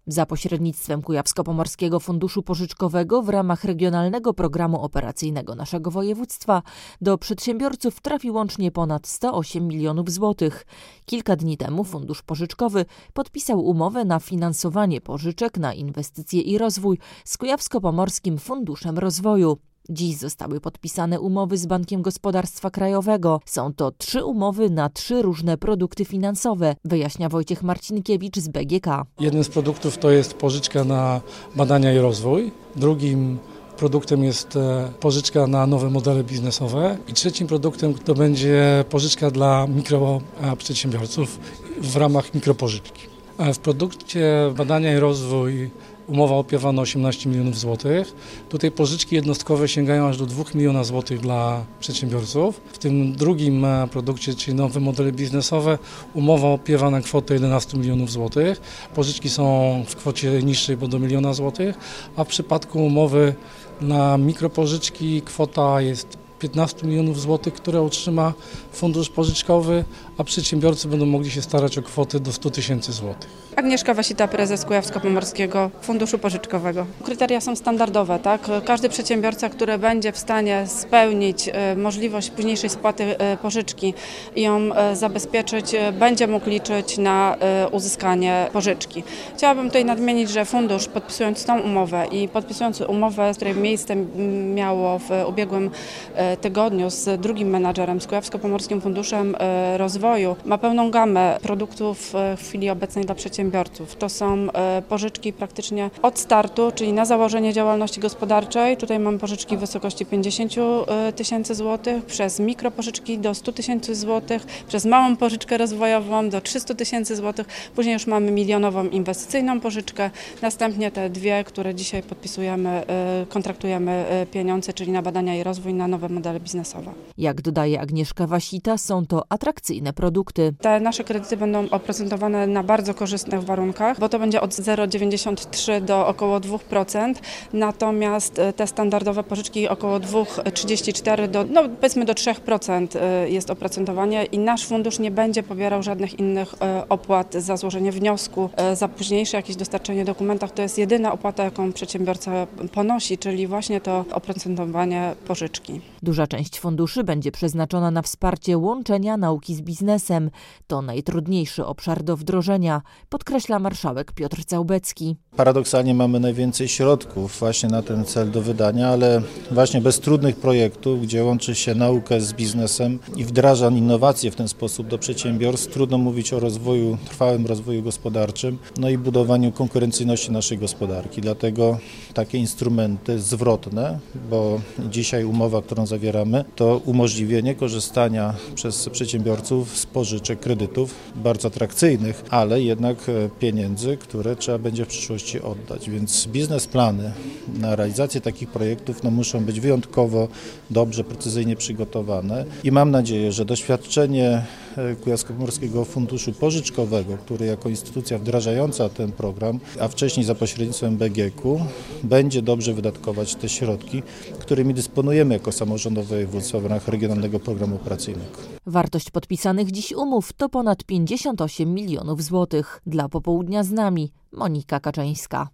Za pośrednictwem Kujawsko-Pomorskiego Funduszu Pożyczkowego w ramach Regionalnego Programu Operacyjnego naszego województwa do przedsiębiorców trafi łącznie ponad 108 milionów złotych. Kilka dni temu Fundusz Pożyczkowy podpisał umowę na finansowanie pożyczek na inwestycje i rozwój z Kujawsko-Pomorskim Funduszem Rozwoju. Dziś zostały podpisane umowy z Bankiem Gospodarstwa Krajowego. Są to 3 umowy na 3 różne produkty finansowe, wyjaśnia Wojciech Marcinkiewicz z BGK. Jeden z produktów to jest pożyczka na badania i rozwój. Drugim produktem jest pożyczka na nowe modele biznesowe. I trzecim produktem to będzie pożyczka dla mikroprzedsiębiorców w ramach mikropożyczki. W produkcie badania i rozwój umowa opiewa na 18 milionów złotych. Tutaj pożyczki jednostkowe sięgają aż do 2 miliona złotych dla przedsiębiorców. W tym drugim produkcie, czyli nowe modele biznesowe, umowa opiewa na kwotę 11 milionów złotych. Pożyczki są w kwocie niższej, bo do 1 miliona złotych, a w przypadku umowy na mikropożyczki kwota jest 15 milionów złotych, które otrzyma fundusz pożyczkowy, a przedsiębiorcy będą mogli się starać o kwotę do 100 tysięcy złotych. Agnieszka Wasita, prezes Kujawsko-Pomorskiego Funduszu Pożyczkowego. Kryteria są standardowe, tak? Każdy przedsiębiorca, który będzie w stanie spełnić możliwość późniejszej spłaty pożyczki i ją zabezpieczyć, będzie mógł liczyć na uzyskanie pożyczki. Chciałabym tutaj nadmienić, że fundusz, podpisując tą umowę i podpisując umowę, której miejsce miało w ubiegłym tygodniu z drugim menadżerem, z Kujawsko-Pomorskim Funduszem Rozwoju, ma pełną gamę produktów w chwili obecnej dla przedsiębiorców. To są pożyczki praktycznie od startu, czyli na założenie działalności gospodarczej. Tutaj mamy pożyczki w wysokości 50 tysięcy złotych, przez mikropożyczki do 100 tysięcy złotych, przez małą pożyczkę rozwojową do 300 tysięcy złotych. Później już mamy milionową inwestycyjną pożyczkę. Następnie te dwie, które dzisiaj podpisujemy, kontraktujemy pieniądze, czyli na badania i rozwój, na nowe modele biznesowe. Jak dodaje Agnieszka Wasita, są to atrakcyjne produkty. Te nasze kredyty będą oprocentowane na bardzo korzystnych warunkach, bo to będzie od 0,93 do około 2%, natomiast te standardowe pożyczki około 2,34 do, powiedzmy do 3% jest oprocentowanie i nasz fundusz nie będzie pobierał żadnych innych opłat za złożenie wniosku, za późniejsze jakieś dostarczenie dokumentów. To jest jedyna opłata, jaką przedsiębiorca ponosi, czyli właśnie to oprocentowanie pożyczki. Duża część funduszy będzie przeznaczona na wsparcie łączenia nauki z biznesem. To najtrudniejszy obszar do wdrożenia, podkreśla marszałek Piotr Całbecki. Paradoksalnie mamy najwięcej środków właśnie na ten cel do wydania, ale właśnie bez trudnych projektów, gdzie łączy się naukę z biznesem i wdraża innowacje w ten sposób do przedsiębiorstw, trudno mówić o rozwoju, trwałym rozwoju gospodarczym, i budowaniu konkurencyjności naszej gospodarki. Dlatego takie instrumenty zwrotne, bo dzisiaj umowa, którą zawieramy, to umożliwienie korzystania przez przedsiębiorców z pożyczek, kredytów bardzo atrakcyjnych, ale jednak pieniędzy, które trzeba będzie w przyszłości oddać. Więc biznesplany na realizację takich projektów muszą być wyjątkowo dobrze, precyzyjnie przygotowane i mam nadzieję, że doświadczenie Kujawsko-Pomorskiego Funduszu Pożyczkowego, który jako instytucja wdrażająca ten program, a wcześniej za pośrednictwem BGK-u, będzie dobrze wydatkować te środki, którymi dysponujemy jako samorządowe województwo w ramach Regionalnego Programu Operacyjnego. Wartość podpisanych dziś umów to ponad 58 milionów złotych. Dla Popołudnia z nami Monika Kaczyńska.